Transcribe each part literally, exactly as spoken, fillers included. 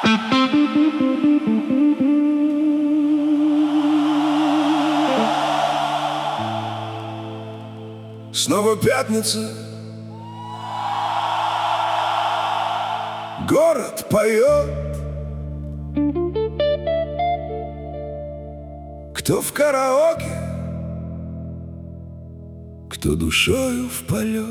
Снова пятница, город поет. Кто в караоке, кто душою в полет.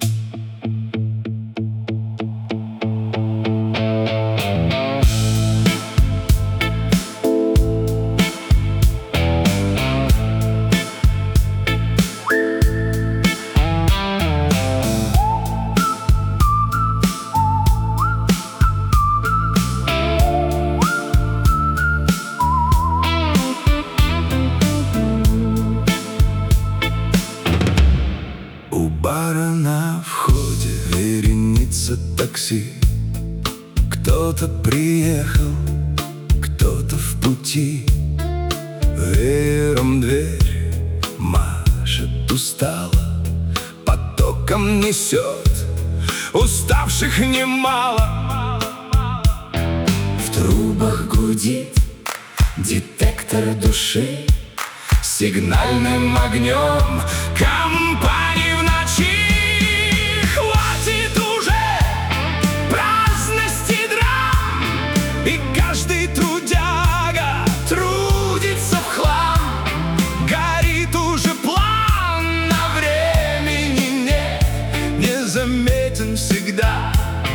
У бара на входе вереница такси. Кто-то приехал, кто-то в пути. Веером дверь машет устало, потоком несет уставших немало. В трубах гудит детектор души, сигнальным огнем компании в ночи. Хватит уже праздности драм, и каждый трудяга трудится в хлам. Горит уже план, на времени нет, незаметен всегда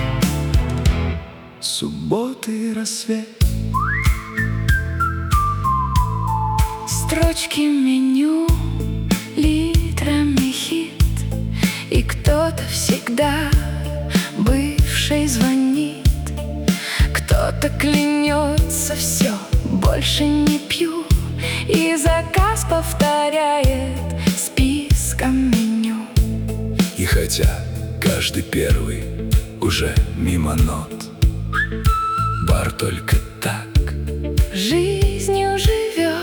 субботы и рассвет. Строчки меню, литрами хит, и кто-то всегда бывший звонит. Кто-то клянется: все, больше не пью, и заказ повторяет списком меню. И хотя каждый первый уже мимо нот, бар только так жизнью живет.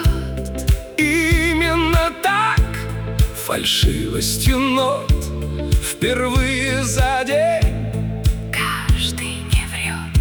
Именно так, фальшивостью нот, впервые за день каждый не врет.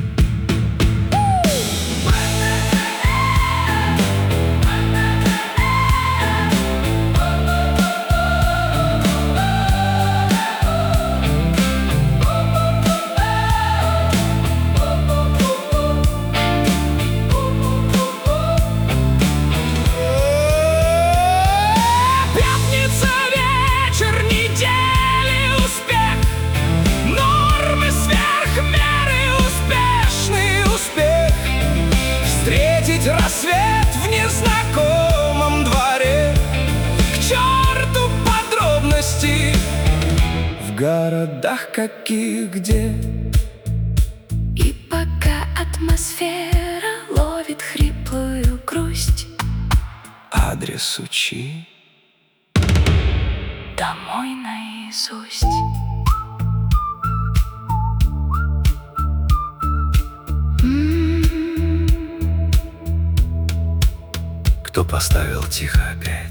Рассвет в незнакомом дворе, к черту подробности в городах каких где. И пока атмосфера ловит хриплую грусть, адрес учи домой наизусть. Кто поставил тихо опять